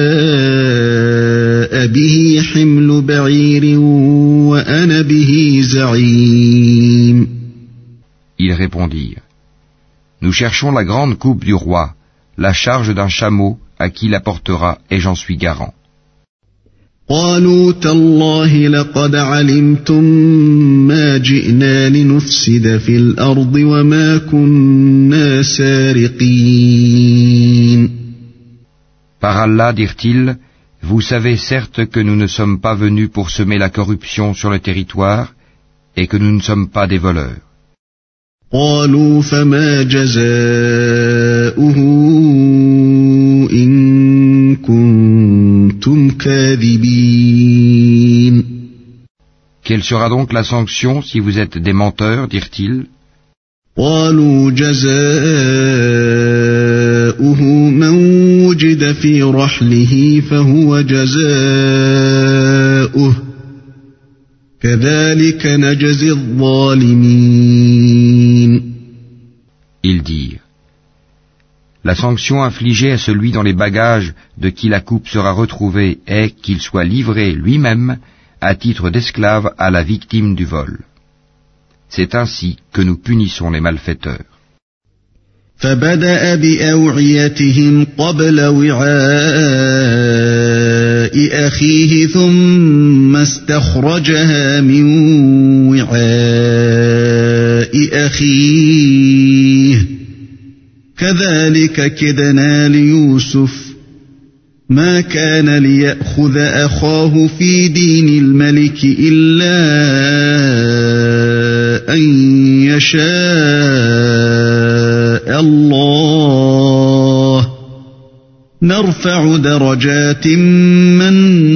جاء به حمل بعير وأنا به زعيم. Ils répondirent, Nous cherchons la grande coupe du roi, la charge d'un chameau à qui la portera, et j'en suis garant. قالوا تالله لقد علمتم ما جئنا لنفسد في الأرض وما كنا سارقين. Par Allah, dirent-ils, vous savez certes que nous ne sommes pas venus pour semer la corruption sur le territoire et que nous ne sommes pas des voleurs. قالوا فما جزاؤه إن كنتم كاذبين. Quelle sera donc la sanction si vous êtes des menteurs, dirent-ils? قالوا جزاؤه من وجد في رحله فهو جزاؤه كذلك نجزي الظالمين. Ils dirent, la sanction infligée à celui dans les bagages de qui la coupe sera retrouvée est qu'il soit livré lui-même à titre d'esclave à la victime du vol. C'est ainsi que nous punissons les malfaiteurs. فبدأ بأوعيتهم قبل وعاء أخيه ثم استخرجها من وعاء أخيه كذلك كدنا ليوسف ما كان ليأخذ أخاه في دين الملك إلا أن يشاء الله نرفع درجات من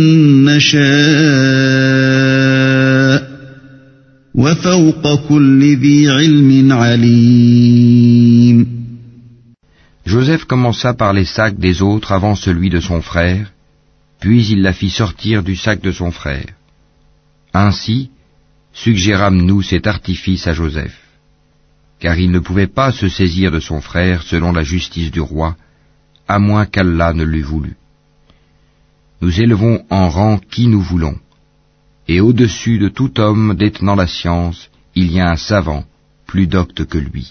نشاء وفوق كل ذي علم عليم. Joseph commença par les sacs des autres avant celui de son frère, puis il la fit sortir du sac de son frère. Ainsi, suggérâmes-nous cet artifice à Joseph, car il ne pouvait pas se saisir de son frère selon la justice du roi, à moins qu'Allah ne l'eût voulu. Nous élevons en rang qui nous voulons, et au-dessus de tout homme détenant la science, il y a un savant, plus docte que lui.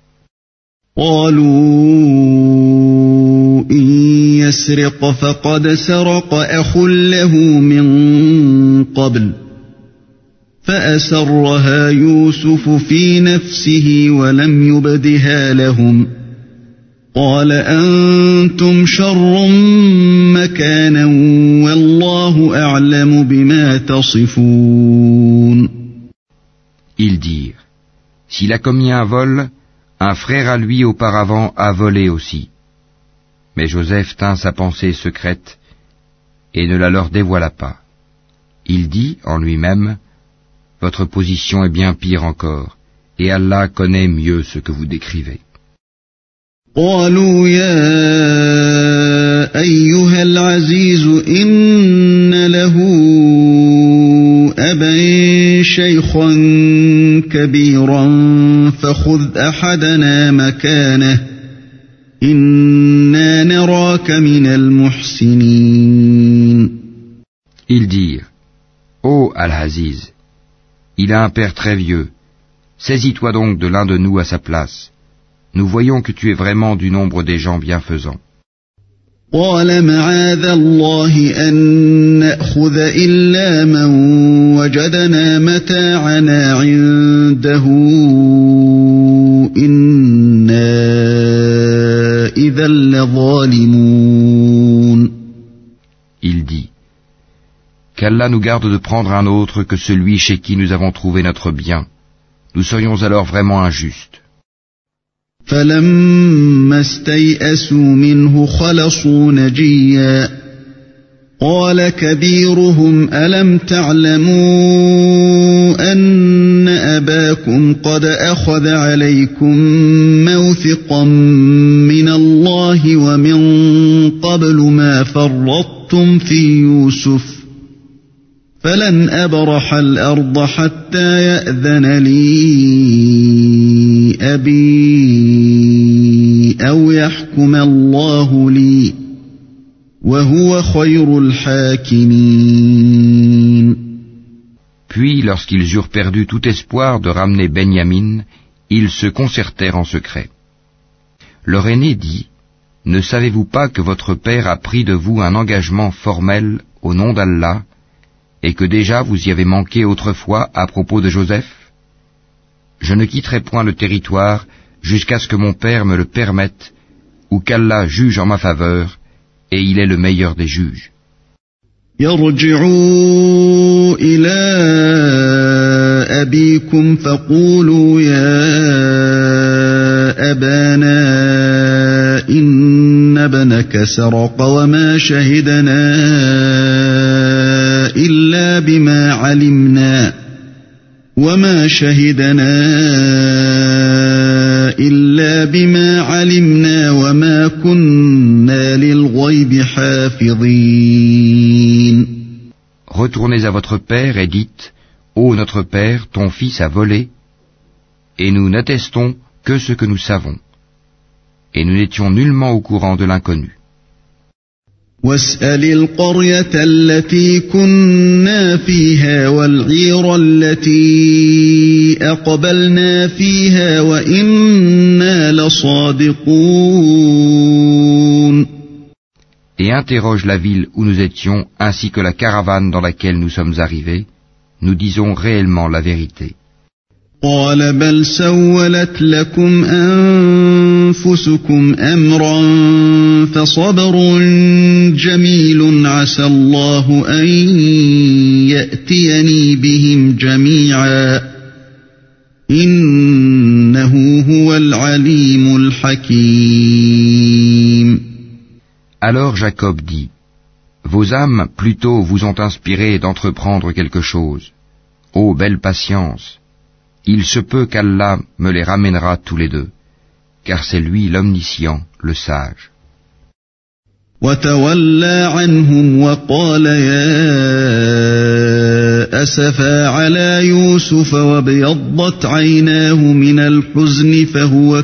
قالوا إن يسرق فقد سرق أخ له من قبل فأسرها يوسف في نفسه ولم يبدها لهم قال أنتم شر مكانا والله أعلم بما تصفون. Ils dirent, s'il a commis un vol, un frère à lui auparavant a volé aussi. Mais Joseph tint sa pensée secrète et ne la leur dévoila pas. Il dit en lui-même, votre position est bien pire encore, et Allah connaît mieux ce que vous décrivez. قالوا يا أيها العزيز إن له أبا شيخا كبيرا فخذ أحدنا مكانه إنا نراك من المحسنين. Ils dirent, ô Al-Aziz, il a un père très vieux, saisis-toi donc de l'un de nous à sa place. Nous voyons que tu es vraiment du nombre des gens bienfaisants. قال معاذ الله أن نأخذ إلا من وجدنا متاعنا عنده إنا إذا لظالمون. Il dit, qu'Allah nous garde de prendre un autre que celui chez qui nous avons trouvé notre bien. Nous serions alors vraiment injustes. فلما استيئسوا منه خلصوا نجيا قال كبيرهم ألم تعلموا أن أباكم قد أخذ عليكم موثقا من الله ومن قبل ما فرطتم في يوسف فلن أبرح الأرض حتى يأذن لي أبي أو يحكم الله لي وهو خير الحاكمين. Puis, lorsqu'ils eurent perdu tout espoir de ramener Benyamin, ils se concertèrent en secret. Leur aîné dit, ne savez-vous pas que votre père a pris de vous un engagement formel au nom d'Allah, et que déjà vous y avez manqué autrefois à propos de Joseph? Je ne quitterai point le territoire jusqu'à ce que mon père me le permette, ou qu'Allah juge en ma faveur, et il est le meilleur des juges. يرجعوا إلى أبيكم فقولوا يا أبانا إن ابنك سرق وما شهدنا إلا بما علمنا وما شهدنا إلا بما علمنا وما كنا للغيب حافظين. Retournez à votre père et dites, ô notre père, ton fils a volé, et nous n'attestons que ce que nous savons, et nous n'étions nullement au courant de l'inconnu. واسأل القرية التي كنا فيها والعير التي أقبلنا فيها وإنا لصادقون. Et interroge la ville où nous étions, ainsi que la caravane dans laquelle nous sommes arrivés, nous disons réellement la vérité. قال بل سولت لكم أنفسكم أمرا فصبر جميل عسى الله أن يأتيني بهم جميعا إنه هو العليم الحكيم. Alors Jacob dit, vos âmes plutôt vous ont inspiré d'entreprendre quelque chose. Ô belle patience, il se peut qu'Allah me les ramènera tous les deux, car c'est lui l'omniscient, le sage. وتولى عنهم وقال يا أسفا على يوسف وابيضت عيناه من الحزن فهو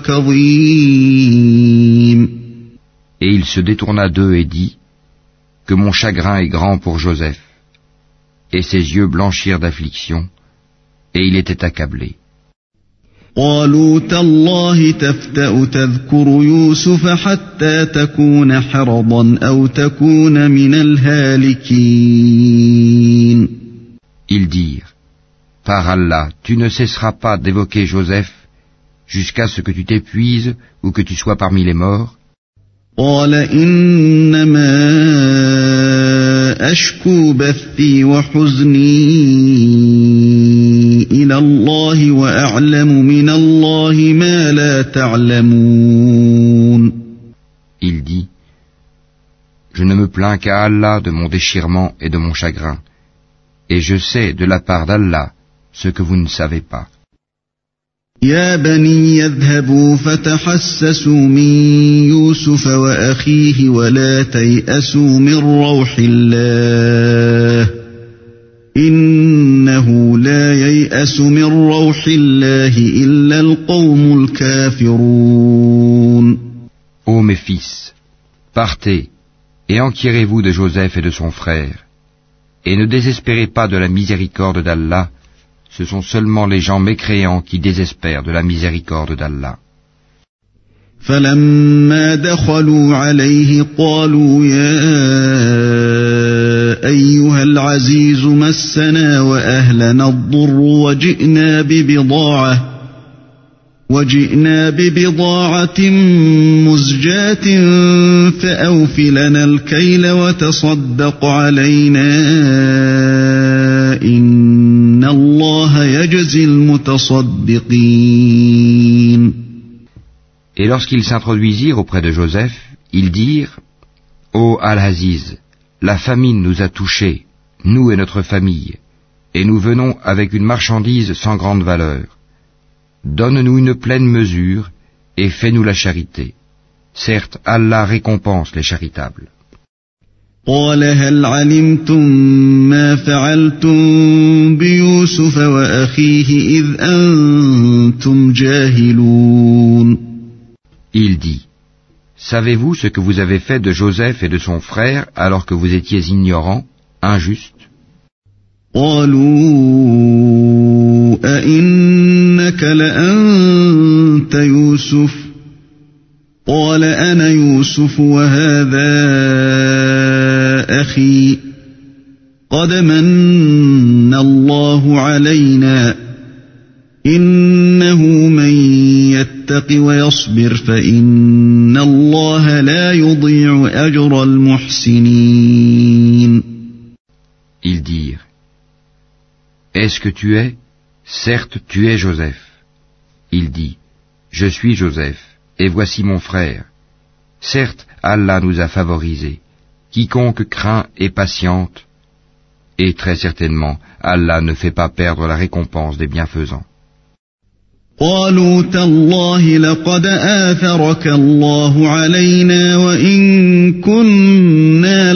كظيم. Et il se détourna d'eux et dit, que mon chagrin est grand pour Joseph. Et ses yeux blanchirent d'affliction, et il était accablé. قالوا تالله تفتأ تذكر يوسف حتى تكون حرضا أو تكون من الهالكين. Ils dirent, par Allah, tu ne cesseras pas d'évoquer Joseph jusqu'à ce que tu t'épuises ou que tu sois parmi les morts. قال إنما أشكو بثي وحزني إلى الله وأعلم من الله ما لا تعلمون. Il dit, je ne me plains qu'à Allah de mon déchirement et de mon chagrin, et je sais de la part d'Allah ce que vous ne savez pas. يا بني يذهبوا فتحسسوا من يوسف وأخيه ولا تيأسوا من روح الله إنه لا ييأس من روح الله إلا القوم الكافرون. Ô mes fils, partez et enquirez-vous de Joseph et de son frère, et ne désespérez pas de la miséricorde d'Allah. Ce sont seulement les gens mécréants qui désespèrent de la miséricorde d'Allah. فلما دخلوا عليه قالوا يا أيها العزيز مسنا وأهلنا الضر وجئنا ببضاعة وجئنا ببضاعة مزجاة فأوف لنا الكيل وتصدق علينا إن الله يجزي المتصدقين. Et lorsqu'ils s'introduisirent auprès de Joseph, ils dirent, Ô Al-Aziz, la famine nous a touchés, nous et notre famille, et nous venons avec une marchandise sans grande valeur. Donne-nous une pleine mesure et fais-nous la charité. Certes, Allah récompense les charitables. قال هل علمتم ما فعلتم بيوسف وأخيه إذ أنتم جاهلون. Il dit, savez-vous ce que vous avez fait de Joseph et de son frère alors que vous étiez ignorants, injustes? قالوا أئنك لأنت يوسف قال أنا يوسف وهذا أخي قد من الله علينا إنه من يتق ويصبر فإن الله لا يضيع أجر المحسنين. Ils dirent, est-ce que tu es? Certes, tu es Joseph. Il dit, je suis Joseph, et voici mon frère. Certes, Allah nous a favorisés. Quiconque craint et patiente, et très certainement, Allah ne fait pas perdre la récompense des bienfaisants. قالوا تالله لقد آثرك الله علينا وإن كنا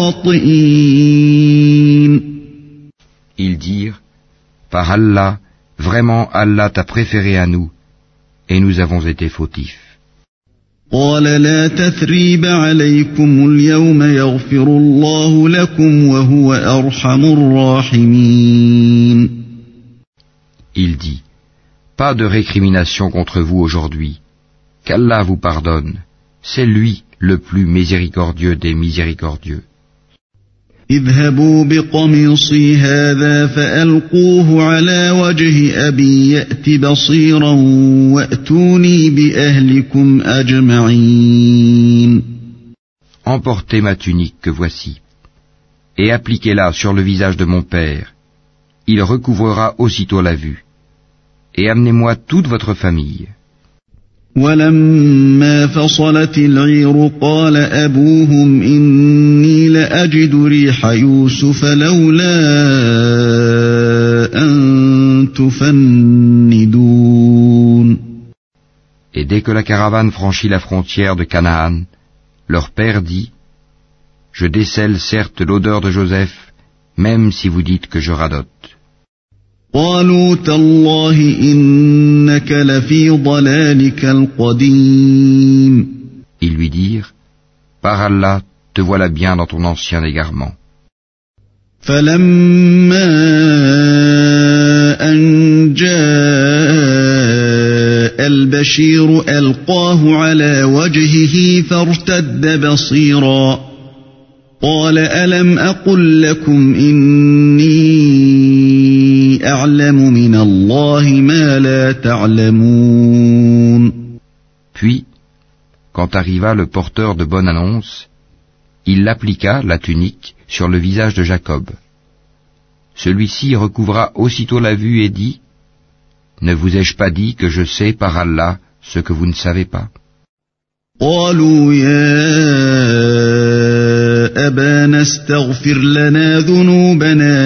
لخاطئين. Ils dirent, par Allah, vraiment Allah t'a préféré à nous, et nous avons été fautifs. قال لا تثريب عليكم اليوم يغفر الله لكم وهو أرحم الراحمين. Il dit, pas de récrimination contre vous aujourd'hui, qu'Allah vous pardonne, c'est lui le plus miséricordieux des miséricordieux. اذهبوا بقميصي هذا فألقوه على وجه أبي يأت بصيرا وأتوني بأهلكم أجمعين. Emportez ma tunique que voici, et appliquez-la sur le visage de mon père. Il recouvrera aussitôt la vue. et amenez-moi toute votre famille. ولما فصلت العير قال أبوهم إني لأجد ريح يوسف لولا أن تفندون. Et dès que la caravane franchit la frontière de Canaan, leur père dit: Je décèle certes l'odeur de Joseph, même si vous dites que je radote. قالوا تالله إنك لفي ضلالك القديم. Ils lui dirent: Par Allah, te voilà bien dans ton ancien égarement. فلما أن جاء البشير ألقاه على وجهه فارتد بصيرا قال ألم أقل لكم إني أعلم من الله ما لا تعلمون. Puis, quand arriva le porteur de bonne annonce, il l'appliqua, la tunique, sur le visage de Jacob. Celui-ci recouvra aussitôt la vue et dit: Ne vous ai-je pas dit que je sais par Allah ce que vous ne savez pas? قالوا يا أبانا استغفر لنا ذنوبنا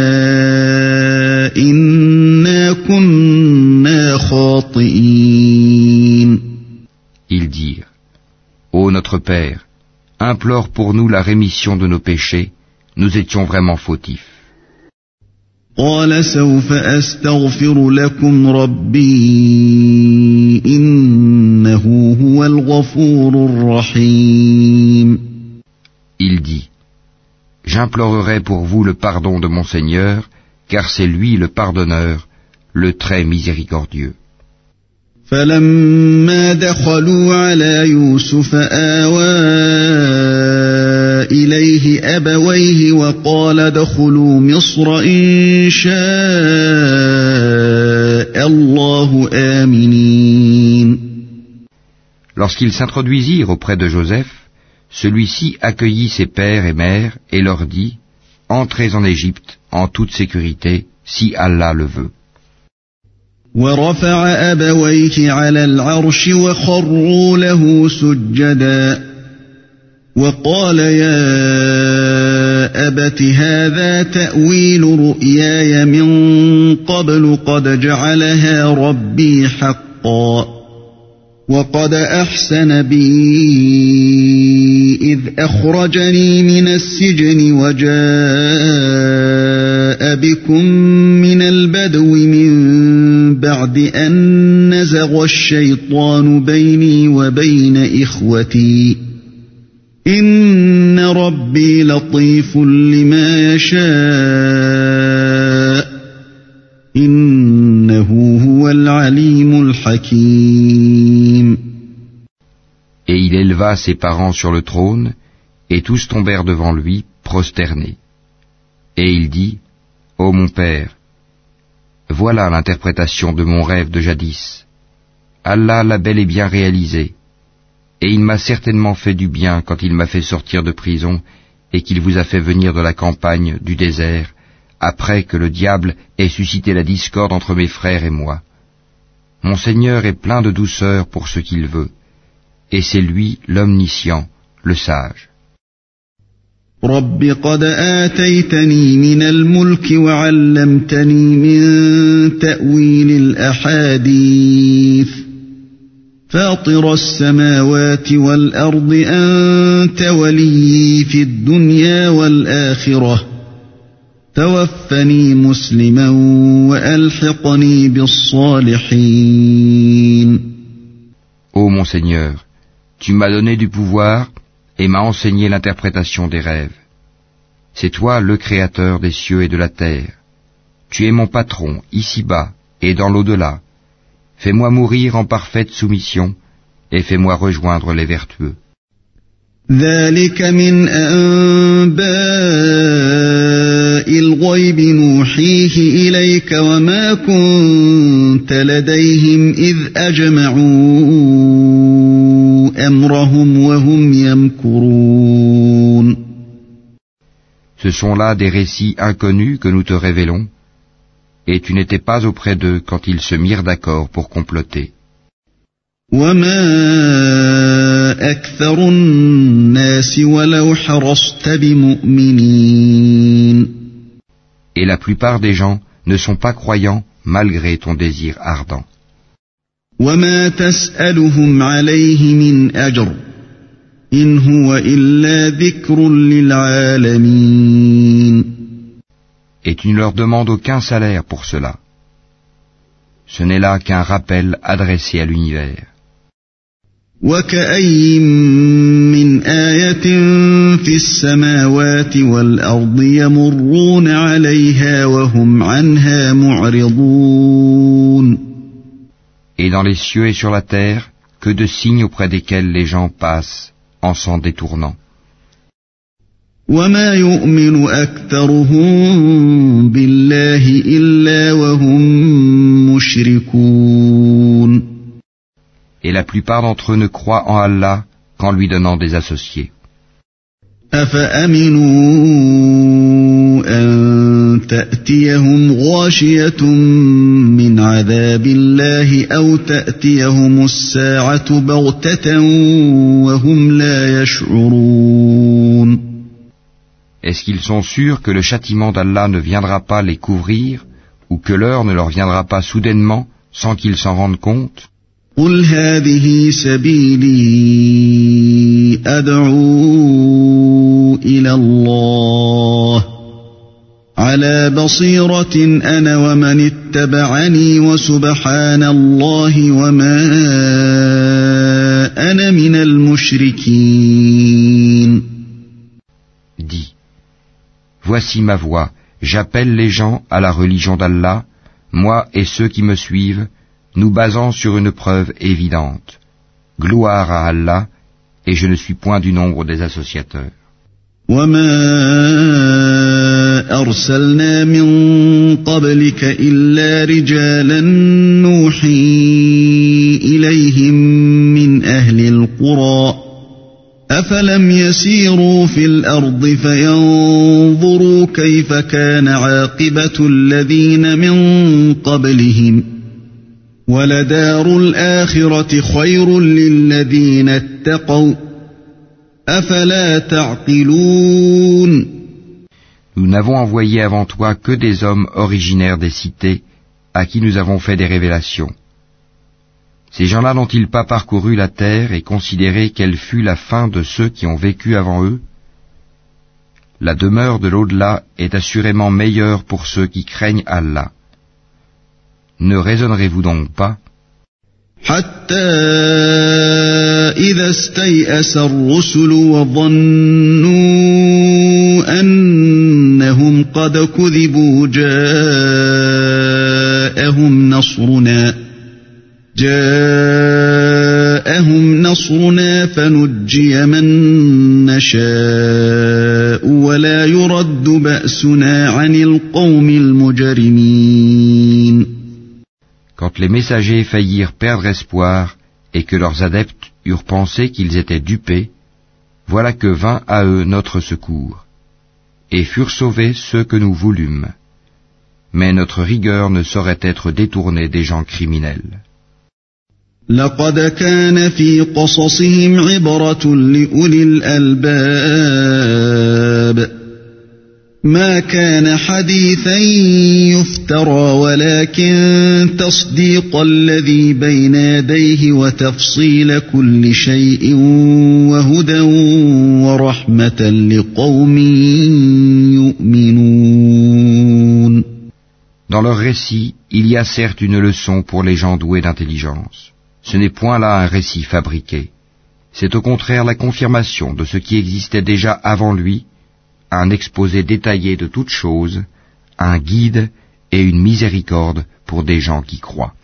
إنا كنا خاطئين. Ils dirent: Ô notre Père, implore pour nous la rémission de nos péchés, nous étions vraiment fautifs. قال سوف أستغفر لكم ربي إنه هو الغفور الرحيم. Il dit: J'implorerai pour vous le pardon de mon Seigneur, car c'est lui le pardonneur, le très miséricordieux. فلما دخلوا على يوسف آوى إليه أبويه وقال ادخلوا مصر إن شاء الله آمنين. Lorsqu'ils s'introduisirent auprès de Joseph, celui-ci accueillit ses pères et mères et leur dit: Entrez en Égypte en toute sécurité, si Allah le veut. ورفع أبويه على العرش وخروا له سجدا وقال يا أبت هذا تأويل رؤياي من قبل قد جعلها ربي حقا وقد أحسن بي إذ أخرجني من السجن وجاء بكم من البدو من بعد أن نزغ الشيطان بيني وبين إخوتي إن ربي لطيف لما يشاء إنه هو العليم الحكيم. Et il éleva ses parents sur le trône, et tous tombèrent devant lui, prosternés. Et il dit: Ô mon père, voilà l'interprétation de mon rêve de jadis. Allah l'a bel et bien réalisé, et il m'a certainement fait du bien quand il m'a fait sortir de prison et qu'il vous a fait venir de la campagne, du désert, après que le diable ait suscité la discorde entre mes frères et moi. Mon Seigneur est plein de douceur pour ce qu'il veut, et c'est lui l'omniscient, le sage. رب قد آتيتني من الملك وعلمتني من تأويل الأحاديث فاطر السماوات والأرض أنت وليي في الدنيا والآخرة توفني مسلما وألحقني بالصالحين. Ô mon Seigneur, tu m'as donné du pouvoir et m'as enseigné l'interprétation des rêves. C'est toi le Créateur des cieux et de la terre. Tu es mon patron, ici-bas et dans l'au-delà. Fais-moi mourir en parfaite soumission et fais-moi rejoindre les vertueux. ذلك من أنباء الغيب نوحيه إليك وما كنت لديهم إذ أجمعوا أمرهم وهم يمكرون. Ce sont là des récits inconnus que nous te révélons. Et tu n'étais pas auprès d'eux quand ils se mirent d'accord pour comploter. وما أكثر الناس ولو حرصت بمؤمنين. Et la plupart des gens ne sont pas croyants malgré ton désir ardent. وما تسألهم عليه من أجر إن هو إلا ذكر للعالمين. Et tu ne leur demandes aucun salaire pour cela. Ce n'est là qu'un rappel adressé à l'univers. وكأي من آية في السماوات والأرض يمرون عليها وهم عنها معرضون. Et dans les cieux et sur la terre, que de signes auprès desquels les gens passent en s'en détournant. وما يؤمن أكثرهم بالله إلا وهم مشركون. Et la plupart d'entre eux ne croient en Allah qu'en lui donnant des associés. أفأمنوا أن تأتيهم غاشية من عذاب الله أو تأتيهم الساعة بغتة وهم لا يشعرون. Est-ce qu'ils sont sûrs que le châtiment d'Allah ne viendra pas les couvrir ou que l'heure ne leur viendra pas soudainement sans qu'ils s'en rendent compte? قل هذه سبيلي أدعو إلى الله على بصيرة أنا ومن اتبعني وسبحان الله وما أنا من المشركين. Dis, voici ma voie, j'appelle les gens à la religion d'Allah, moi et ceux qui me suivent, nous basant sur une preuve évidente. Gloire à Allah, et je ne suis point du nombre des associateurs. وما أرسلنا من قبلك إلا رجالا نوحي إليهم من أهل القرى أفلم يسيروا في الأرض فينظروا كيف كان عاقبة الذين من قبلهم ولدار الآخرة خير للذين اتقوا أفلا تعقلون. Nous n'avons envoyé avant toi que des hommes originaires des cités à qui nous avons fait des révélations. Ces gens-là n'ont-ils pas parcouru la terre et considéré quelle fut la fin de ceux qui ont vécu avant eux? La demeure de l'au-delà est assurément meilleure pour ceux qui craignent Allah. Ne raisonnerez-vous donc pas? حتى إذا استيأس الرسل وظنوا أنهم قد كذبوا جاءهم نصرنا جاءهم نصرنا فنجي من نشاء ولا يرد بأسنا عن القوم المجرمين. Quand les messagers faillirent perdre espoir et que leurs adeptes eurent pensé qu'ils étaient dupés, voilà que vint à eux notre secours, et furent sauvés ceux que nous voulûmes. Mais notre rigueur ne saurait être détournée des gens criminels. لقد كان في قصصهم عبرة لأولي الألباب ما كان حديثا يفترى ولكن تصديق الذي بين يديه وتفصيل كل شيء وهدى ورحمة لقوم يؤمنون. Dans leur récit, il y a certes une leçon pour les gens doués d'intelligence. Ce n'est point là un récit fabriqué. C'est au contraire la confirmation de ce qui existait déjà avant lui, un exposé détaillé de toutes choses, un guide et une miséricorde pour des gens qui croient.